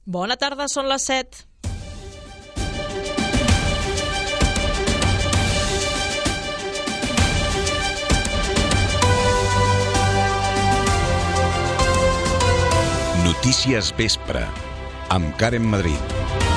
Bona tarda, són les 7. Notícies Vespre, amb Karen Madrid.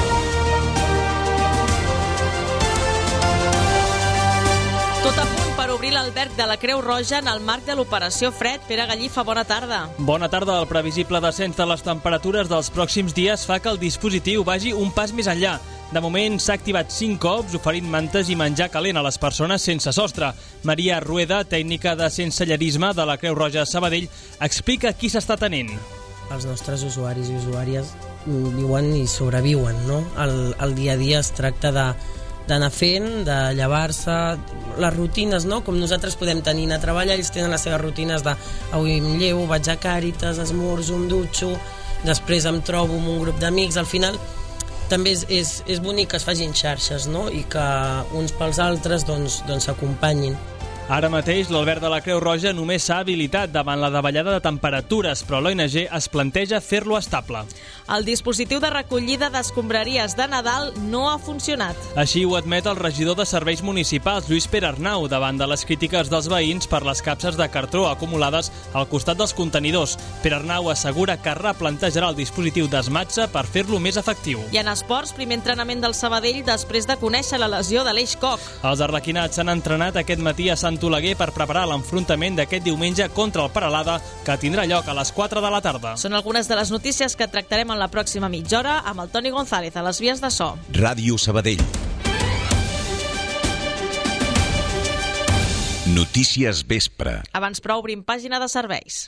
Tot a punt per obrir l'alberg de la Creu Roja en el marc de l'Operació Fred. Pere Gallifa, bona tarda. Bona tarda. El previsible descens de les temperatures dels pròxims dies fa que el dispositiu vagi un pas més enllà. De moment s'ha activat 5 cops, oferint mantes i menjar calent a les persones sense sostre. Maria Rueda, tècnica de sensellerisme de la Creu Roja Sabadell, explica qui s'està atenent. Els nostres usuaris i usuàries viuen i sobreviuen, no? El dia a dia es tracta d'anar fent, de llevar-se, les rutines, no? Com nosaltres podem tenir a treballar, ells tenen les seves rutines de avui em llevo, vaig a Càritas, esmorzo, em dutxo, després em trobo amb un grup d'amics. Al final també és bonic que es facin xarxes, no? I que uns pels altres doncs s'acompanyin. Ara mateix l'alberg de la Creu Roja només s'ha habilitat davant la davallada de temperatures, però l'ONG es planteja fer-lo estable. El dispositiu de recollida d'escombraries de Nadal no ha funcionat. Així ho admet el regidor de Serveis Municipals, Lluís Pere Arnau, davant de les crítiques dels veïns per les capses de cartró acumulades al costat dels contenidors. Pere Arnau assegura que replantejarà el dispositiu d'esmatxa per fer-lo més efectiu. I en esports, primer entrenament del Sabadell després de conèixer la lesió de l'Eix Coc. Els arlequinats s'han entrenat aquest matí a Sant Oleguer per preparar l'enfrontament d'aquest diumenge contra el Peralada, que tindrà lloc a les 4 de la tarda. Són algunes de les notícies que tractarem en la pròxima mitja hora amb el Toni González a les vies de so. Ràdio Sabadell. Notícies Vespre. Abans però obrim pàgina de serveis.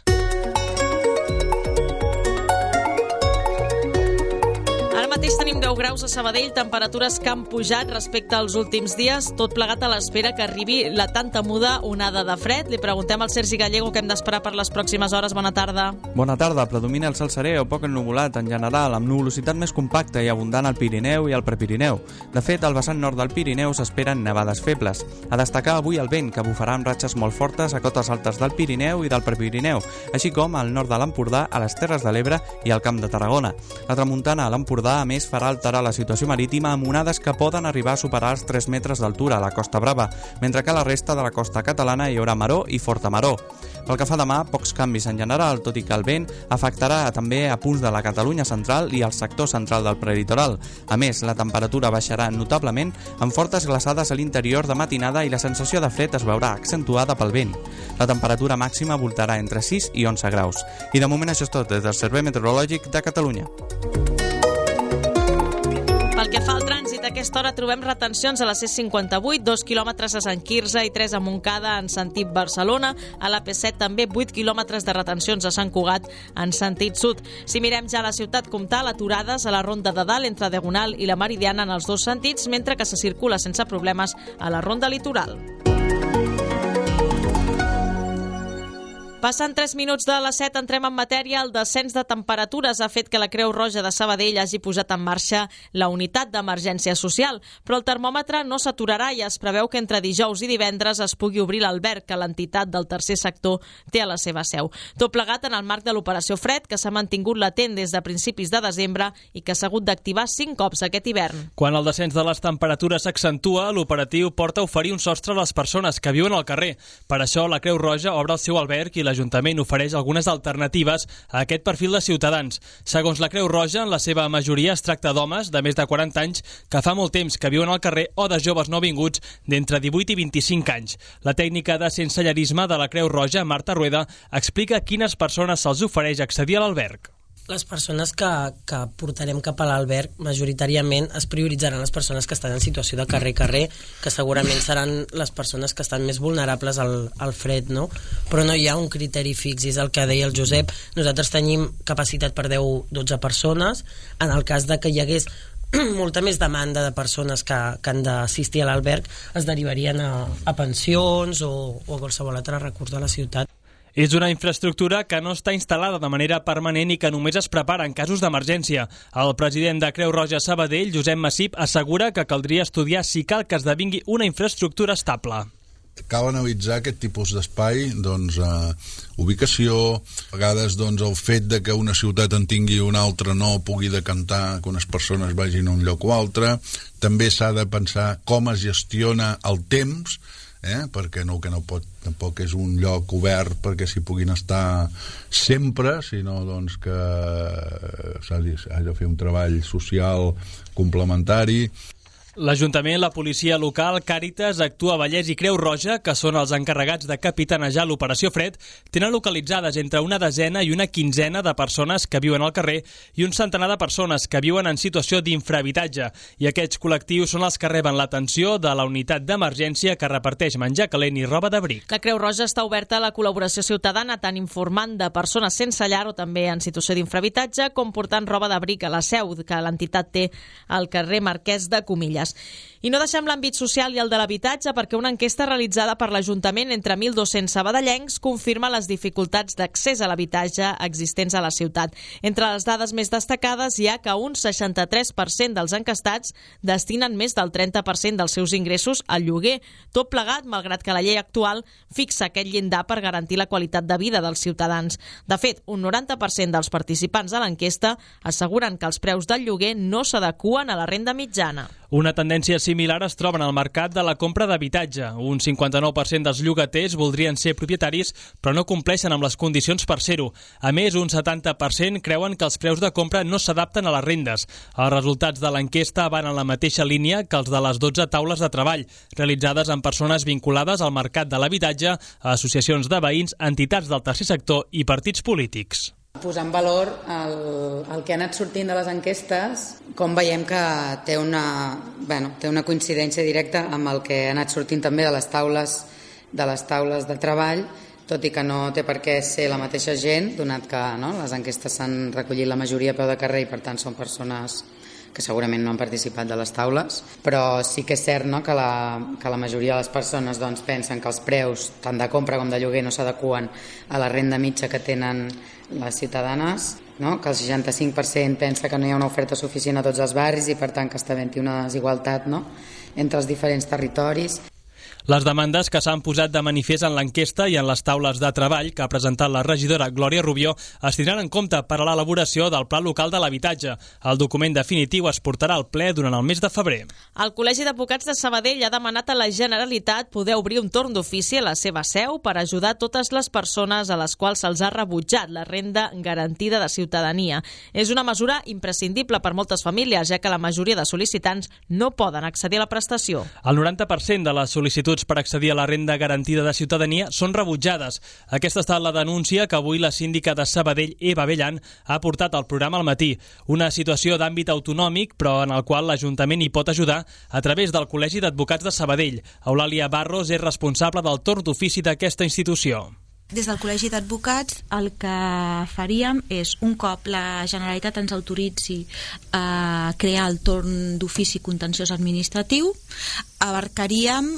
Mateix tenim 10 graus a Sabadell, temperatures que han pujat respecte als últims dies, tot plegat a l'espera que arribi la tan temuda onada de fred. Li preguntem al Sergi Gallego què hem d'esperar per les pròximes hores. Bona tarda. Bona tarda. Predomina el cel serè o poc ennuvolat en general, amb nuvolositat més compacta i abundant al Pirineu i al Prepirineu. De fet, al vessant nord del Pirineu s'esperen nevades febles. A destacar avui el vent, que bufarà amb ratxes molt fortes a cotes altes del Pirineu i del Prepirineu, així com al nord de l'Empordà, a les Terres de l'Ebre i al Camp de Tarragona. La tramuntana a l'Empordà, a més, farà alterar la situació marítima amb onades que poden arribar a superar els 3 metres d'altura a la Costa Brava, mentre que a la resta de la costa catalana hi haurà maró i forta maró. Pel que fa demà, pocs canvis en general, tot i que el vent afectarà també a punts de la Catalunya central i al sector central del prelitoral. A més, la temperatura baixarà notablement amb fortes glaçades a l'interior de matinada i la sensació de fred es veurà accentuada pel vent. La temperatura màxima voltarà entre 6 i 11 graus. I de moment això és tot des del Servei Meteorològic de Catalunya. Pel que fa al trànsit, a aquesta hora trobem retencions a la C58, 2 quilòmetres a Sant Quirze i 3 a Montcada en sentit Barcelona. A la P7 també 8 quilòmetres de retencions a Sant Cugat en sentit sud. Si mirem ja la ciutat comtal, aturades a la Ronda de Dalt entre Diagonal i la Meridiana en els dos sentits, mentre que se circula sense problemes a la Ronda Litoral. Passant 3 minuts de les 7, entrem en matèria. El descens de temperatures ha fet que la Creu Roja de Sabadell hagi posat en marxa la unitat d'emergència social, però el termòmetre no s'aturarà i es preveu que entre dijous i divendres es pugui obrir l'alberg que l'entitat del tercer sector té a la seva seu. Tot plegat en el marc de l'Operació Fred, que s'ha mantingut latent des de principis de desembre i que s'ha hagut d'activar 5 cops aquest hivern. Quan el descens de les temperatures s'accentua, l'operatiu porta a oferir un sostre a les persones que viuen al carrer. Per això, la Creu Roja obre el seu alberg i l'Ajuntament ofereix algunes alternatives a aquest perfil de ciutadans. Segons la Creu Roja, en la seva majoria es tracta d'homes de més de 40 anys que fa molt temps que viuen al carrer o de joves nouvinguts d'entre 18 i 25 anys. La tècnica de sensellerisme de la Creu Roja, Marta Rueda, explica a quines persones se'ls ofereix accedir a l'alberg. Les persones que portarem cap a l'alberg majoritàriament es prioritzaran les persones que estan en situació de carrer, que segurament seran les persones que estan més vulnerables al fred, no? Però no hi ha un criteri fix, és el que deia el Josep. Nosaltres tenim capacitat per 10-12 persones. En el cas de que hi hagués molta més demanda de persones que han d'assistir a l'alberg, es derivarien a pensions o a qualsevol altre recurs de la ciutat. És una infraestructura que no està instal·lada de manera permanent i que només es prepara en casos d'emergència. El president de Creu Roja Sabadell, Josep Massip, assegura que caldria estudiar si cal que esdevingui una infraestructura estable. cal analitzar aquest tipus d'espai, doncs, ubicació, a vegades doncs, el fet de que una ciutat en tingui una altra no pugui decantar que unes persones vagin a un lloc o altre. També s'ha de pensar com es gestiona el temps, perquè que no pot, tampoc és un lloc obert perquè s'hi puguin estar sempre, sinó doncs, que s'ha de fer un treball social complementari. L'Ajuntament, la policia local, Càritas, Actua Vallès i Creu Roja, que són els encarregats de capitanejar l'Operació Fred, tenen localitzades entre una desena i una quinzena de persones que viuen al carrer i un centenar de persones que viuen en situació d'infrahabitatge. I aquests col·lectius són els que reben l'atenció de la unitat d'emergència que reparteix menjar calent i roba d'abric. La Creu Roja està oberta a la col·laboració ciutadana, tant informant de persones sense llar o també en situació d'infrahabitatge, com portant roba d'abric a la seu que l'entitat té al carrer Marquès de Comillas. I no deixem l'àmbit social i el de l'habitatge perquè una enquesta realitzada per l'Ajuntament entre 1.200 sabadellencs confirma les dificultats d'accés a l'habitatge existents a la ciutat. Entre les dades més destacades hi ha que un 63% dels enquestats destinen més del 30% dels seus ingressos al lloguer, tot plegat malgrat que la llei actual fixa aquest llindar per garantir la qualitat de vida dels ciutadans. De fet, un 90% dels participants a l'enquesta asseguren que els preus del lloguer no s'adeqüen a la renda mitjana. Una tendència similar es troba en el mercat de la compra d'habitatge. Un 59% dels llogaters voldrien ser propietaris, però no compleixen amb les condicions per ser-ho. A més, un 70% creuen que els preus de compra no s'adapten a les rendes. Els resultats de l'enquesta van en la mateixa línia que els de les 12 taules de treball, realitzades amb persones vinculades al mercat de l'habitatge, associacions de veïns, entitats del tercer sector i partits polítics. Posar en valor el que ha anat sortint de les enquestes, com veiem que té una coincidència directa amb el que ha anat sortint també de les taules de treball, tot i que no té per què ser la mateixa gent, donat que les enquestes s'han recollit la majoria a peu de carrer i per tant són persones que segurament no han participat de les taules, però sí que és cert que la majoria de les persones pensen que els preus tant de compra com de lloguer no s'adeqüen a la renda mitja que tenen les ciutadanes, que el 65% pensa que no hi ha una oferta suficient a tots els barris i per tant que està havent-hi una desigualtat entre els diferents territoris. Les demandes que s'han posat de manifest en l'enquesta i en les taules de treball que ha presentat la regidora Glòria Rubió es tindran en compte per a l'elaboració del Pla Local de l'Habitatge. El document definitiu es portarà al ple durant el mes de febrer. El Col·legi d'Advocats de Sabadell ha demanat a la Generalitat poder obrir un torn d'ofici a la seva seu per ajudar totes les persones a les quals se'ls ha rebutjat la renda garantida de ciutadania. És una mesura imprescindible per moltes famílies, ja que la majoria de sol·licitants no poden accedir a la prestació. El 90% de les sol·licituds per accedir a la renda garantida de ciutadania són rebutjades. Aquesta ha estat la denúncia que avui la síndica de Sabadell, Eva Bellan, ha portat al programa al matí. Una situació d'àmbit autonòmic, però en el qual l'Ajuntament hi pot ajudar a través del Col·legi d'Advocats de Sabadell. Eulàlia Barros és responsable del torn d'ofici d'aquesta institució. Des del Col·legi d'Advocats el que faríem és, un cop la Generalitat ens autoritzi a crear el torn d'ofici contenciós administratiu, abarcaríem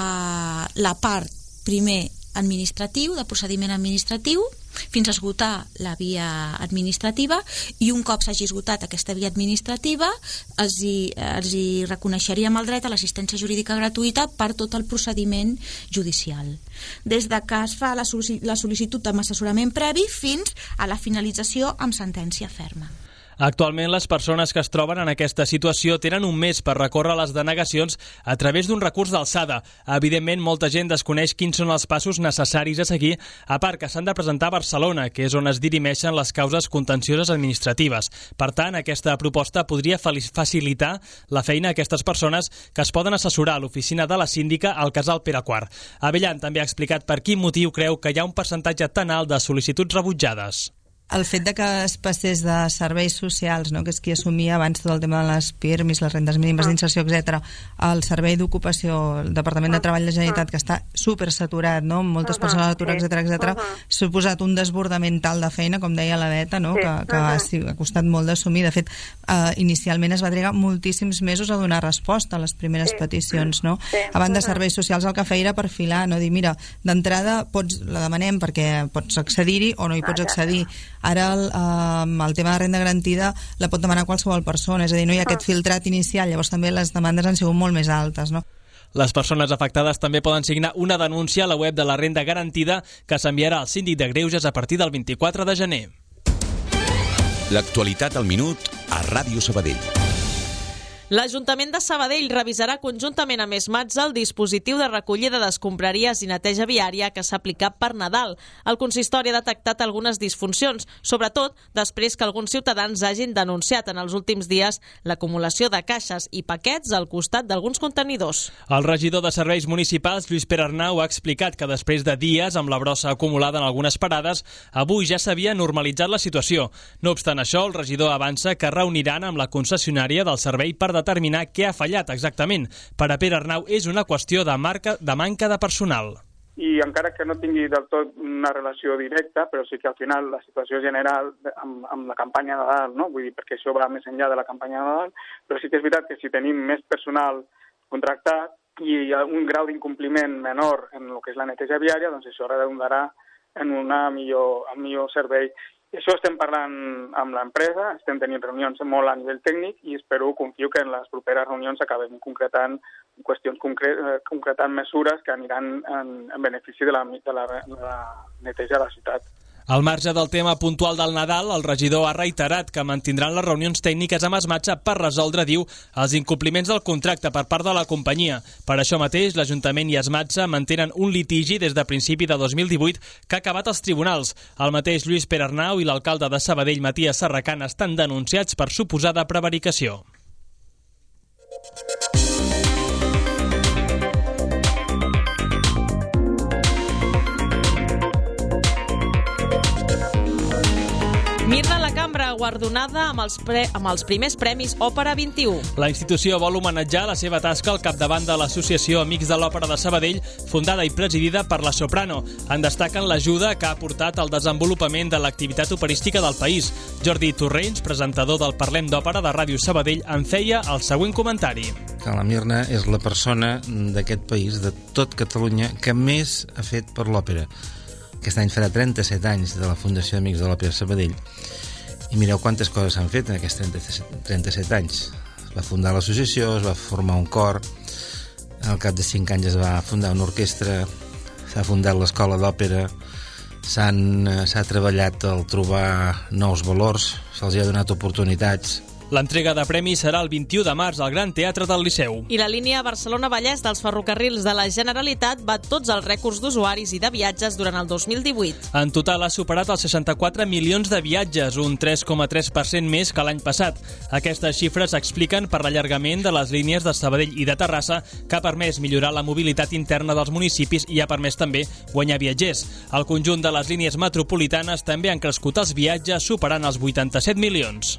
la part primer administratiu, de procediment administratiu, fins a esgotar la via administrativa, i un cop s'hagi esgotat aquesta via administrativa els hi reconeixeríem el dret a l'assistència jurídica gratuïta per tot el procediment judicial, des de que es fa la sol·licitud amb assessorament previ fins a la finalització amb sentència ferma. Actualment, les persones que es troben en aquesta situació tenen un mes per recórrer les denegacions a través d'un recurs d'alçada. Evidentment, molta gent desconeix quins són els passos necessaris a seguir, a part que s'han de presentar a Barcelona, que és on es dirimeixen les causes contencioses administratives. Per tant, aquesta proposta podria facilitar la feina a aquestes persones que es poden assessorar a l'oficina de la síndica al casal Pere IV. Abellan també ha explicat per quin motiu creu que hi ha un percentatge tan alt de sol·licituds rebutjades. El fet de que es passés de serveis socials, que és qui assumia abans tot el tema de les PIRMs, les rendes mínimes d'inserció, etc., al servei d'ocupació, el Departament de Treball de la Generalitat, que està supersaturat, amb moltes persones a l'atur, etc., s'ha suposat un desbordament tal de feina, com deia la Beta, que ha costat molt d'assumir. De fet, inicialment es va trigar moltíssims mesos a donar resposta a les primeres peticions. Abans de serveis socials el que feia era perfilar, dir, mira, d'entrada la demanem perquè pots accedir-hi o no hi pots accedir. Ara el tema de renda garantida la pot demanar qualsevol persona, és a dir, no hi ha aquest filtrat inicial, llavors també les demandes han sigut molt més altes, Les persones afectades també poden signar una denúncia a la web de la Renda Garantida que s'enviarà al Síndic de Greuges a partir del 24 de gener. L'actualitat al minut a Ràdio Sabadell. L'Ajuntament de Sabadell revisarà conjuntament amb ESMATSA el dispositiu de recollida d'escombraries i neteja viària que s'ha aplicat per Nadal. El consistori ha detectat algunes disfuncions, sobretot després que alguns ciutadans hagin denunciat en els últims dies l'acumulació de caixes i paquets al costat d'alguns contenidors. El regidor de Serveis Municipals, Lluís Pere Arnau, ha explicat que després de dies amb la brossa acumulada en algunes parades, avui ja s'havia normalitzat la situació. No obstant això, el regidor avança que reuniran amb la concessionària del servei per determinar què ha fallat exactament. Per a Pere Arnau és una qüestió de manca de personal. I encara que no tingui del tot una relació directa, però sí que al final la situació general amb la campanya de Nadal, no? Vull dir, perquè això va més enllà de la campanya de Nadal, però sí que és veritat que si tenim més personal contractat i hi ha un grau d'incompliment menor en el que és la neteja viària, doncs això redundarà en un millor servei. I això estem parlant amb l'empresa, estem tenint reunions molt a nivell tècnic i confio que en les properes reunions acabem concretant qüestions, concretant mesures que aniran en benefici de la neteja de la ciutat. Al marge del tema puntual del Nadal, el regidor ha reiterat que mantindran les reunions tècniques amb ESMATSA per resoldre, diu, els incompliments del contracte per part de la companyia. Per això mateix, l'Ajuntament i ESMATSA mantenen un litigi des de principi de 2018 que ha acabat als tribunals. El mateix Lluís Pere Arnau i l'alcalde de Sabadell, Matías Serracant, estan denunciats per suposada prevaricació. Mirna Lacambra, guardonada amb els primers premis Òpera 21. La institució vol homenatjar la seva tasca al capdavant de l'Associació Amics de l'Òpera de Sabadell, fundada i presidida per la soprano. En destaquen l'ajuda que ha aportat al desenvolupament de l'activitat operística del país. Jordi Torrents, presentador del Parlem d'Òpera de Ràdio Sabadell, en feia el següent comentari. Que la Mirna és la persona d'aquest país, de tot Catalunya, que més ha fet per l'òpera. Aquest any farà 37 anys de la Fundació Amics de l'Òpera Sabadell. I mireu quantes coses s'han fet en aquests 37 anys. Es va fundar l'associació, es va formar un cor, al cap de 5 anys es va fundar una orquestra, s'ha fundat l'Escola d'Òpera, s'ha treballat al trobar nous valors, se'ls ha donat oportunitats. L'entrega de premis serà el 21 de març al Gran Teatre del Liceu. I la línia Barcelona-Vallès dels ferrocarrils de la Generalitat bat tots els rècords d'usuaris i de viatges durant el 2018. En total ha superat els 64 milions de viatges, un 3,3% més que l'any passat. Aquestes xifres s'expliquen per l'allargament de les línies de Sabadell i de Terrassa, que ha permès millorar la mobilitat interna dels municipis i ha permès també guanyar viatgers. Al conjunt de les línies metropolitanes també han crescut els viatges, superant els 87 milions.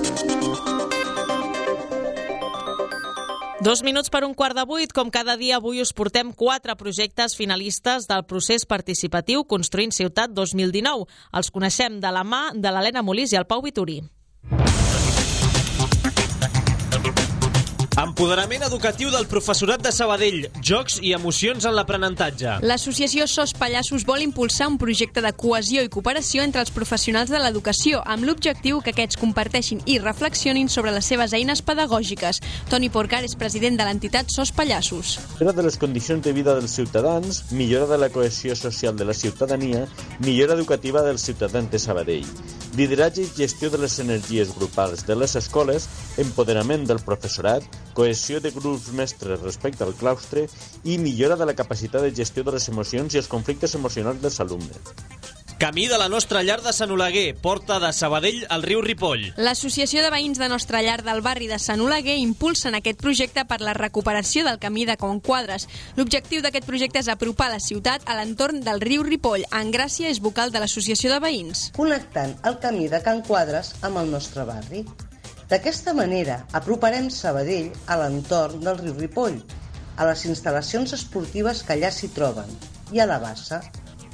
2 minuts per 7:15, com cada dia avui us portem 4 projectes finalistes del procés participatiu Construint Ciutat 2019. Els coneixem de la mà de l'Helena Molís i el Pau Vitorí. Empoderament educatiu del professorat de Sabadell, jocs i emocions en l'aprenentatge. L'associació SOS Pallassos vol impulsar un projecte de cohesió i cooperació entre els professionals de l'educació, amb l'objectiu que aquests comparteixin i reflexionin sobre les seves eines pedagògiques. Toni Porcar és president de l'entitat SOS Pallassos. Millora de les condicions de vida dels ciutadans, millora de la cohesió social de la ciutadania, millora educativa dels ciutadans de Sabadell. Lideratge i gestió de les energies grupals de les escoles, empoderament del professorat, cohesió de grups mestres respecte al claustre i millora de la capacitat de gestió de les emocions i els conflictes emocionals dels alumnes. Camí de la Nostra Llar de Sant Oleguer, porta de Sabadell al riu Ripoll. L'Associació de Veïns de Nostra Llar del barri de Sant Oleguer impulsen aquest projecte per la recuperació del camí de Can Quadres. L'objectiu d'aquest projecte és apropar la ciutat a l'entorn del riu Ripoll. En Gràcia és vocal de l'Associació de Veïns. Connectant el camí de Can Quadres amb el nostre barri. D'aquesta manera, aproparem Sabadell a l'entorn del riu Ripoll, a les instal·lacions esportives que allà s'hi troben, i a la bassa.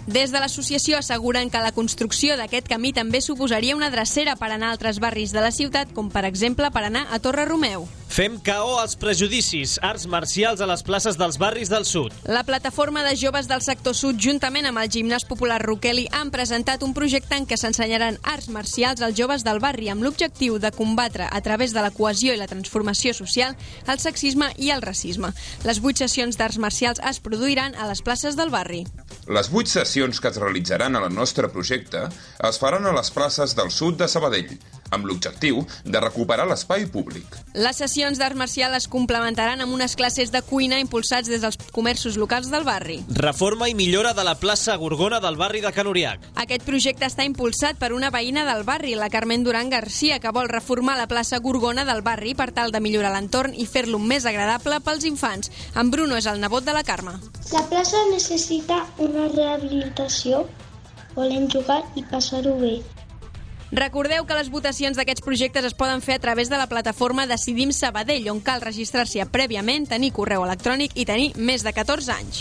Des de l'associació asseguren que la construcció d'aquest camí també suposaria una drecera per anar a altres barris de la ciutat, com per exemple per anar a Torre Romeu. Fem KO als prejudicis, arts marcials a les places dels barris del sud. La plataforma de joves del sector sud, juntament amb el gimnàs popular Roqueli, han presentat un projecte en què s'ensenyaran arts marcials als joves del barri amb l'objectiu de combatre, a través de la cohesió i la transformació social, el sexisme i el racisme. Les 8 sessions d'arts marcials es produiran a les places del barri. Les 8 sessions que es realitzaran al nostre projecte es faran a les places del sud de Sabadell, amb l'objectiu de recuperar l'espai públic. Les sessions d'art marcial es complementaran amb unes classes de cuina impulsats des dels comerços locals del barri. Reforma i millora de la plaça Gorgona del barri de Can Uriac. Aquest projecte està impulsat per una veïna del barri, la Carmen Duran Garcia, que vol reformar la plaça Gorgona del barri per tal de millorar l'entorn i fer-lo més agradable pels infants. En Bruno és el nebot de la Carme. La plaça necessita una rehabilitació. Volem jugar i passar-ho bé. Recordeu que les votacions d'aquests projectes es poden fer a través de la plataforma Decidim Sabadell, on cal registrar-s'hi prèviament, tenir correu electrònic i tenir més de 14 anys.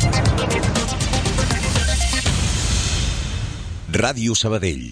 Ràdio Sabadell.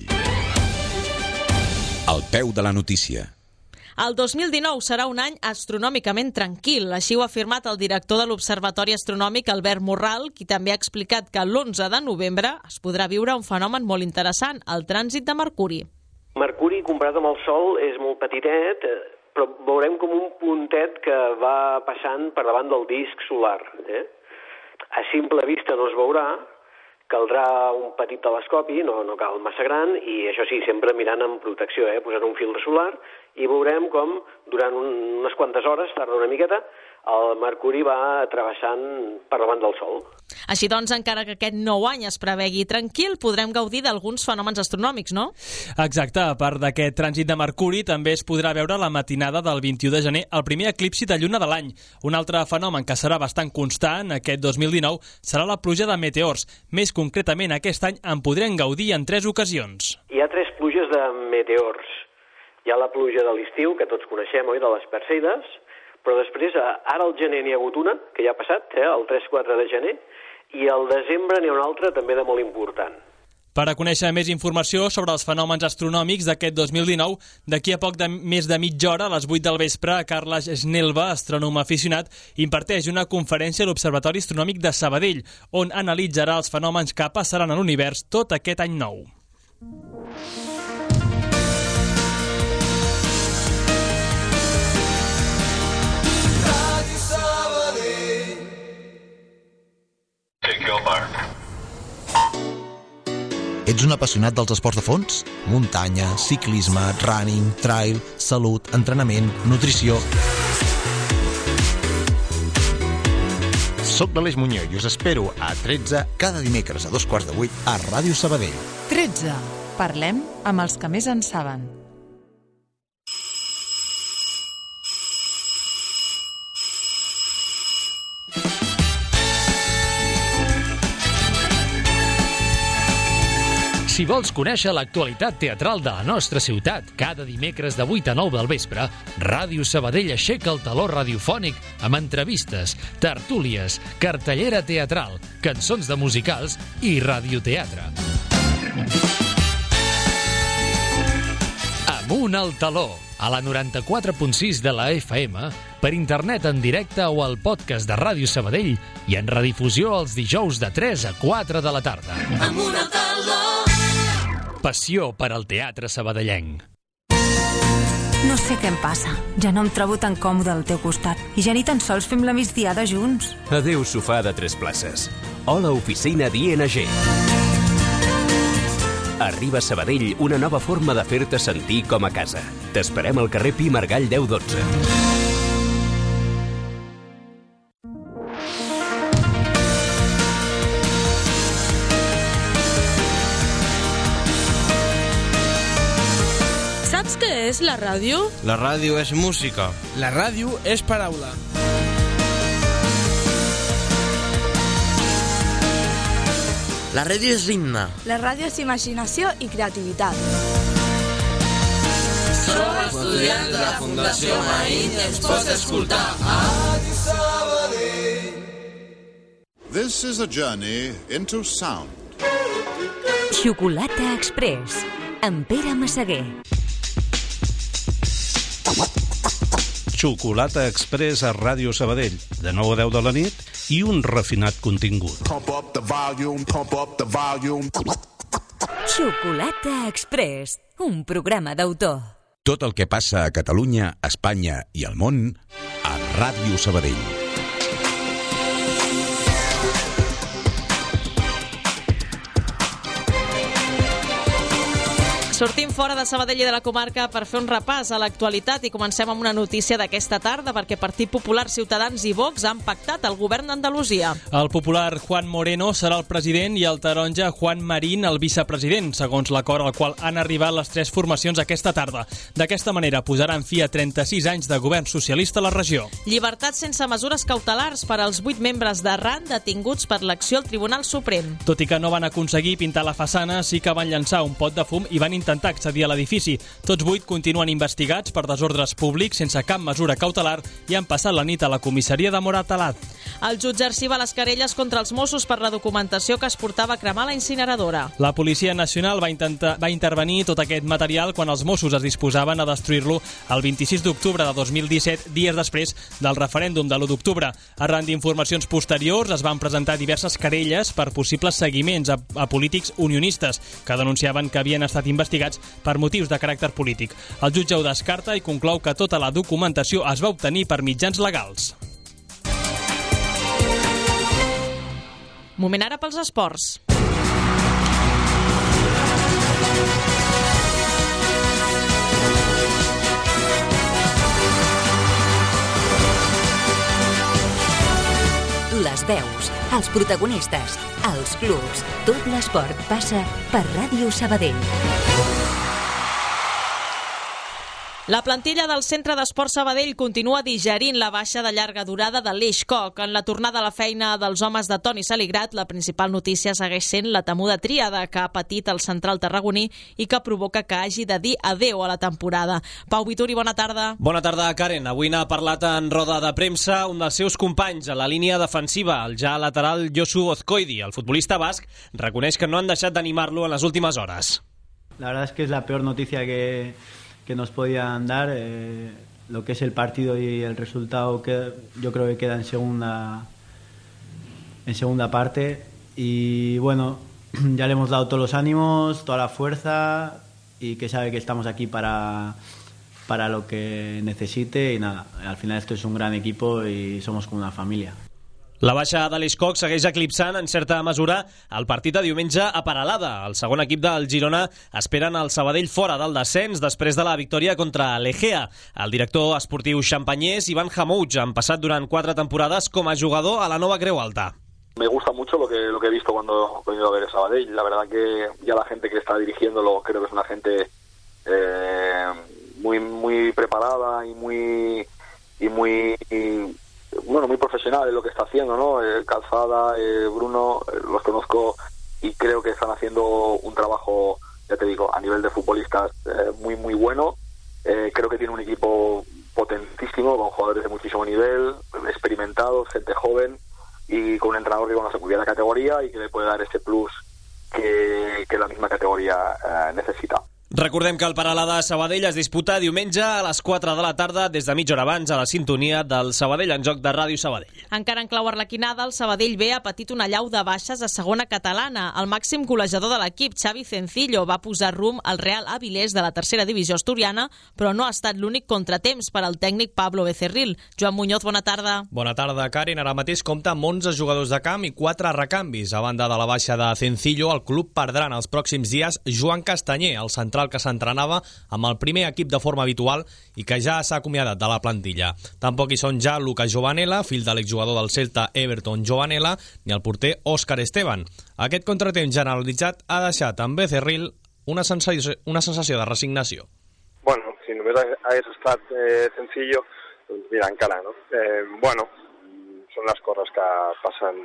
Al peu de la notícia. El 2019 serà un any astronòmicament tranquil, així ho ha afirmat el director de l'Observatori Astronòmic, Albert Morral, qui també ha explicat que l'11 de novembre es podrà viure un fenomen molt interessant, el trànsit de Mercuri. Mercuri, comparat amb el Sol, és molt petitet, però veurem com un puntet que va passant per davant del disc solar. A simple vista no es veurà, caldrà un petit telescopi, no cal massa gran, i això sí, sempre mirant amb protecció, posant un filtre solar, i veurem com durant unes quantes hores, tarda una miqueta, el Mercuri va travessant per davant del Sol. Així doncs, encara que aquest nou any es prevegui tranquil, podrem gaudir d'alguns fenòmens astronòmics, no? Exacte, a part d'aquest trànsit de Mercuri, també es podrà veure la matinada del 21 de gener el primer eclipsi de lluna de l'any. Un altre fenomen que serà bastant constant aquest 2019 serà la pluja de meteors. Més concretament, aquest any en podrem gaudir en 3 ocasions. Hi ha 3 pluges de meteors. Hi ha la pluja de l'estiu, que tots coneixem, oi, de les Perseides, però després, ara al gener n'hi ha hagut una, que ja ha passat, el 3-4 de gener, i al desembre n'hi ha una altra també de molt important. Per a conèixer més informació sobre els fenòmens astronòmics d'aquest 2019, d'aquí a poc més de mitja hora, a les 8 del vespre, Carles Schnelva, astrònom aficionat, imparteix una conferència a l'Observatori Astronòmic de Sabadell, on analitzarà els fenòmens que passaran a l'univers tot aquest any nou. Ets un apassionat dels esports de fons? Muntanya, ciclisme, running, trail, salut, entrenament, nutrició... Soc l'Aleix Muñoz i us espero a 13 cada dimecres a 7:15 a Ràdio Sabadell. 13. Parlem amb els que més en saben. Si vols conèixer l'actualitat teatral de la nostra ciutat cada dimecres de 8 a 9 del vespre, Ràdio Sabadell aixeca el taló radiofònic amb entrevistes, tertúlies, cartellera teatral, cançons de musicals i radioteatre. Amunt al taló, a la 94.6 de la FM, per internet en directe o al podcast de Ràdio Sabadell i en redifusió els dijous de 3 a 4 de la tarda. Amunt al taló! Passió per al teatre sabadellenc. No sé què em passa. Ja no em trobo tan còmode al teu costat. I ja ni tan sols fem la migdiada junts. Adéu sofà de 3 places. Hola oficina d'ING. Arriba a Sabadell una nova forma de fer-te sentir com a casa. T'esperem al carrer Pi Margall 1012. Saps què és la ràdio? La ràdio és música. La ràdio és paraula. La ràdio és ritme. La ràdio és imaginació i creativitat. Som estudiants de la Fundació Maín i ens pots escoltar a Ràdio Sabadell. This is a journey into sound. Xocolata Express, amb Pere Massaguer. Xocolata Express a Ràdio Sabadell, de 9 a 10 de la nit, i un refinat contingut. Xocolata Express, un programa d'autor. Tot el que passa a Catalunya, Espanya i al món a Ràdio Sabadell. Sortim fora de Sabadell i de la comarca per fer un repàs a l'actualitat i comencem amb una notícia d'aquesta tarda perquè Partit Popular, Ciutadans i Vox han pactat el govern d'Andalusia. El popular Juan Moreno serà el president i el taronja Juan Marín el vicepresident, segons l'acord al qual han arribat les tres formacions aquesta tarda. D'aquesta manera posaran fi a 36 anys de govern socialista a la regió. Llibertat sense mesures cautelars per als 8 membres d'Arran detinguts per l'acció al Tribunal Suprem. Tot i que no van aconseguir pintar la façana, sí que van llançar un pot de fum i van intentar accedir a l'edifici. Tots 8 continuen investigats per desordres públics sense cap mesura cautelar i han passat la nit a la comissaria de Moratalaz. El jutge arxiva les querelles contra els Mossos per la documentació que es portava a cremar a la incineradora. La Policia Nacional va intervenir tot aquest material quan els Mossos es disposaven a destruir-lo el 26 d'octubre de 2017, dies després del referèndum de l'1 d'octubre. Arran d'informacions posteriors es van presentar diverses querelles per possibles seguiments a polítics unionistes que denunciaven que havien estat investigats per motius de caràcter polític. El jutge ho descarta i conclou que tota la documentació es va obtenir per mitjans legals. Moment ara pels esports. Les veus, els protagonistes, els clubs, tot l'esport passa per Ràdio Sabadell. La plantilla del Centre d'Esport Sabadell continua digerint la baixa de llarga durada de l'Eix Coc. En la tornada a la feina dels homes de Toni Saligrat, la principal notícia segueix sent la temuda tríada que ha patit el central tarragoní i que provoca que hagi de dir adeu a la temporada. Pau Vituri, bona tarda. Bona tarda, Karen. Avui n'ha parlat en roda de premsa un dels seus companys a la línia defensiva, el ja lateral Josu Ozcoidi. El futbolista basc reconeix que no han deixat d'animar-lo en les últimes hores. La verdad es que es la peor noticia que nos podían dar. Lo que es el partido y el resultado que yo creo que queda en segunda parte, y bueno, ya le hemos dado todos los ánimos, toda la fuerza, y que sabe que estamos aquí para lo que necesite, y nada, al final esto es un gran equipo y somos como una familia. La baixa de l'Eix Coc segueix eclipsant en certa mesura el partit de diumenge a Peralada. El segon equip del Girona esperen el Sabadell fora del descens després de la victòria contra l'Egea. El director esportiu xampanyès Ivan Hamouch ha passat durant 4 temporades com a jugador a la nova Creu Alta. Me gusta mucho lo que he visto cuando he venido a ver el Sabadell. La verdad que ya la gente que está dirigiéndolo creo que es una gente muy preparada y muy profesional en lo que está haciendo, ¿no? Calzada, Bruno, los conozco y creo que están haciendo un trabajo, ya te digo, a nivel de futbolistas muy bueno. Creo que tiene un equipo potentísimo, con jugadores de muchísimo nivel, experimentados, gente joven, y con un entrenador que conoce muy bien la categoría y que le puede dar ese plus que la misma categoría necesita. Recordem que el Peralada Sabadell es disputa diumenge a les 4 de la tarda des de mitja hora abans a la sintonia del Sabadell en joc de Ràdio Sabadell. Encara en clau arlequinada, el Sabadell B ha patit una allau de baixes a segona catalana. El màxim golejador de l'equip, Xavi Cencillo, va posar rumb al Real Avilés de la tercera divisió asturiana, però no ha estat l'únic contratemps per al tècnic Pablo Becerril. Joan Muñoz, bona tarda. Bona tarda, Karen. Ara mateix compta amb 11 jugadors de camp i 4 recanvis. A banda de la baixa de Cencillo, el club perdrà en els pròxims dies Joan Castanyer, el central que s'entrenava amb el primer equip de forma habitual i que ja s'ha acomiadat de la plantilla. Tampoc hi són ja Lucas Giovanella, fill de l'exjugador del Celta Everton Giovanella, ni el porter Òscar Esteban. Aquest contratemps generalitzat ha deixat en Becerril una sensació de resignació. Bueno, si només hagués estat Cencillo, doncs mira, encara, no? Bueno, són les coses que passen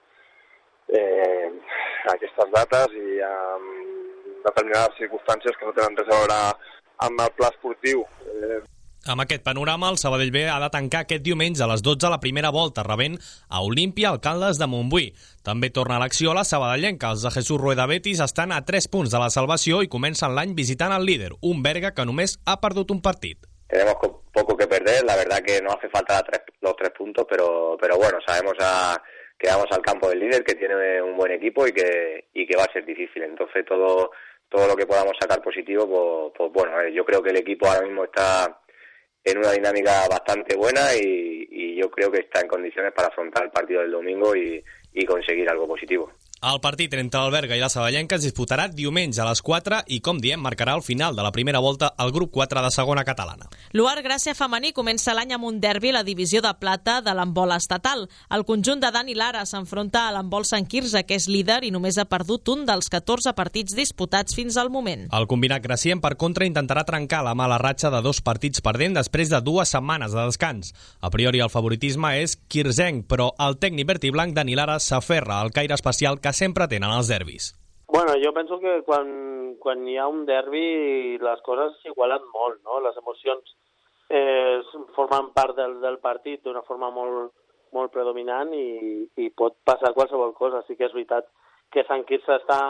a aquestes dates i determinades circumstàncies que no tenen res a veure amb el pla esportiu. Amb aquest panorama, el Sabadell B ha de tancar aquest diumenge a les 12 la primera volta, rebent a Olímpia al Caldes de Montbui. També torna a l'acció la sabadellenca. Els de Jesús Rueda Betis estan a 3 punts de la salvació i comencen l'any visitant el líder, un Berga que només ha perdut un partit. Tenemos poco que perder, la verdad que no hace falta los 3 puntos, pero bueno, sabemos que vamos al campo del líder, que tiene un buen equipo y que va a ser difícil. Entonces todo lo que podamos sacar positivo, pues bueno, yo creo que el equipo ahora mismo está en una dinámica bastante buena y yo creo que está en condiciones para afrontar el partido del domingo y conseguir algo positivo. El partit entre el Berga i la sabadellenca es disputarà diumenge a les 4 i, com diem, marcarà el final de la primera volta al grup 4 de segona catalana. L'UAR Gràcia femení comença l'any amb un derbi a la divisió de plata de l'handbol estatal. El conjunt de Dani Lara s'enfronta a l'handbol Sant Quirze, que és líder i només ha perdut un dels 14 partits disputats fins al moment. El combinat gracient, per contra, intentarà trencar la mala ratxa de 2 partits perdent després de 2 setmanes de descans. A priori el favoritisme és quirzenc, però el tècnic verd i blanc Dani Lara s'aferra al caire especial que sempre tenen els derbis. Bueno, jo penso que quan hi ha un derbi les coses s'igualen molt, no? Les emocions formen part del partit d'una forma molt predominant i pot passar qualsevol cosa. Sí que és veritat que Sant Quirze està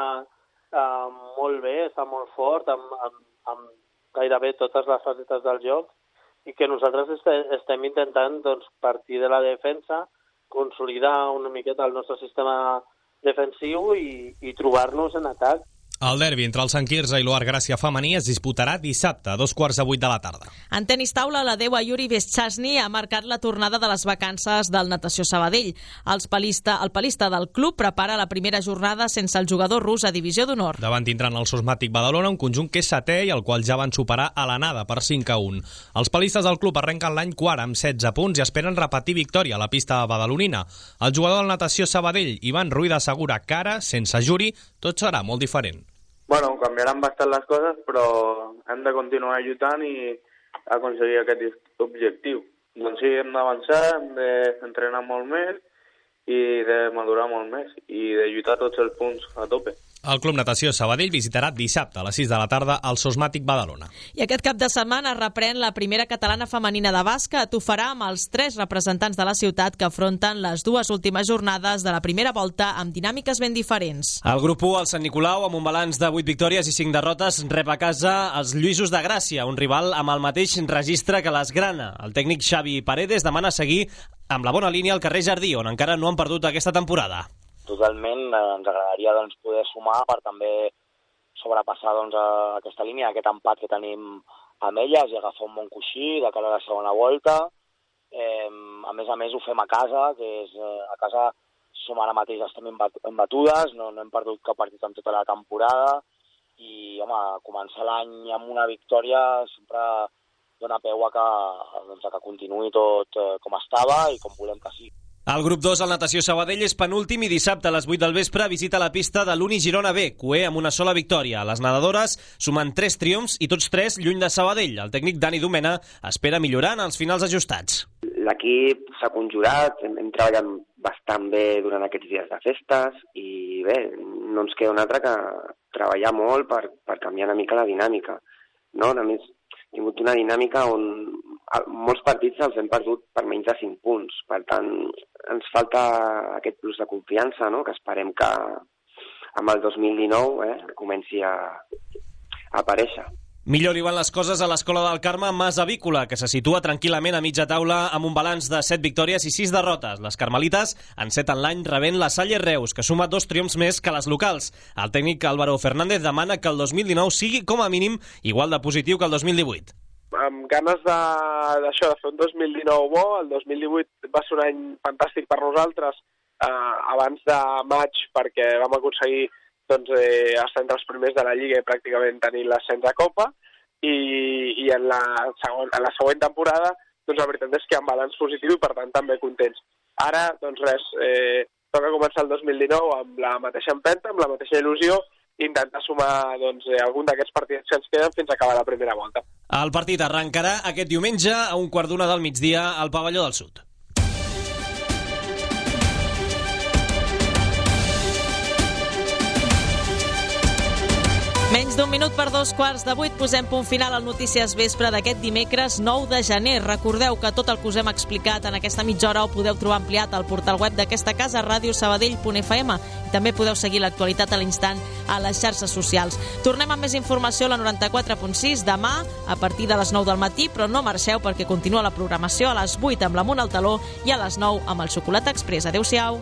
molt bé, està molt fort, amb gairebé totes les facetes del joc i que nosaltres estem intentant partir de la defensa, consolidar una miqueta el nostre sistema defensiu i trobar-nos en atac. El derbi entre el Sant Quirze i l'UAR Gràcia femení es disputarà dissabte a 2:15 de la tarda. En tenis taula, la deua Yuri Beschasny ha marcat la tornada de les vacances del Natació Sabadell. El palista del club prepara la primera jornada sense el jugador rus a divisió d'honor. Davant tindran el Sosmàtic Badalona, un conjunt que és setè i el qual ja van superar a l'anada per 5-1. Els palistes del club arrenquen l'any quart amb 16 punts i esperen repetir victòria a la pista badalonina. El jugador del Natació Sabadell, Ivan Ruiz, assegura que ara, sense Yuri, tot serà molt diferent. Bueno, canviaran bastant les coses, però hem de continuar lluitant i aconseguir aquest objectiu. Doncs sí, hem d'avançar, hem d'entrenar molt més i de madurar molt més i de lluitar tots els punts a tope. El Club Natació Sabadell visitarà dissabte a les 6 de la tarda el Sosmàtic Badalona. I aquest cap de setmana reprèn la primera catalana femenina de bàsquet. Ho farà amb els 3 representants de la ciutat que afronten les 2 últimes jornades de la primera volta amb dinàmiques ben diferents. El grup 1, el Sant Nicolau, amb un balanç de 8 victòries i 5 derrotes, rep a casa els Lluïsos de Gràcia, un rival amb el mateix registre que l'Esgrana. El tècnic Xavi Paredes demana seguir amb la bona línia al carrer Jardí, on encara no han perdut aquesta temporada. Totalment, ens agradaria poder sumar per també sobrepassar aquesta línia, aquest empat que tenim amb elles i agafar un bon coixí de cara a la segona volta. A més, ho fem a casa, que és a casa som ara mateix estem imbatudes, no hem perdut cap partit en tota la temporada i, començar l'any amb una victòria sempre dona peu a que continuï tot com estava i com volem que sigui. El grup 2, el Natació Sabadell, és penúltim i dissabte a les 8 del vespre visita la pista de l'Uni Girona B, cué amb una sola victòria. Les nedadores sumen 3 triomfs i tots 3 lluny de Sabadell. El tècnic Dani Domena espera millorar en els finals ajustats. L'equip s'ha conjurat, hem treballat bastant bé durant aquests dies de festes i bé, no ens queda un altre que treballar molt per canviar una mica la dinàmica. No? A més, hem tingut una dinàmica on molts partits els hem perdut per menys de 5 punts. Per tant, ens falta aquest plus de confiança, no? Que esperem que amb el 2019 comenci a aparèixer. Millor li van les coses a l'Escola del Carme Mas Avícola, que se situa tranquil·lament a mitja taula amb un balanç de 7 victòries i 6 derrotes. Les carmelites enceten l'any rebent la Salle Reus, que suma 2 triomfs més que les locals. El tècnic Álvaro Fernández demana que el 2019 sigui, com a mínim, igual de positiu que el 2018. Amb ganes de fer un 2019 bo. El 2018 va ser un any fantàstic per nosaltres abans de maig, perquè vam aconseguir estar entre els primers de la Lliga i pràcticament tenir l'ascens a Copa, i en la següent temporada la veritat és que hi ha un balanç positiu i per tant també contents. Ara, toca començar el 2019 amb la mateixa empenta, amb la mateixa il·lusió, intentar sumar algun d'aquests partits que ens queden fins a acabar la primera volta. El partit arrencarà aquest diumenge a 1:15 del migdia al Pavelló del Sud. Menys d'un minut per 2:15 posem punt final al Notícies Vespre d'aquest dimecres 9 de gener. Recordeu que tot el que us hem explicat en aquesta mitja hora ho podeu trobar ampliat al portal web d'aquesta casa, radiosabadell.fm, i també podeu seguir l'actualitat a l'instant a les xarxes socials. Tornem amb més informació a la 94.6 demà a partir de les 9 del matí, però no marxeu perquè continua la programació a les 8 amb l'Amunt al Taló i a les 9 amb el Xocolata Express. Adéu-siau.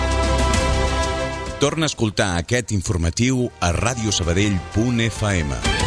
Torna a escoltar aquest informatiu a radiosabadell.fm.